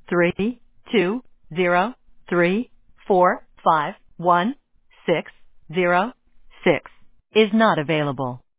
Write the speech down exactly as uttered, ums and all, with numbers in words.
three two zero three four five one six zero six is not available.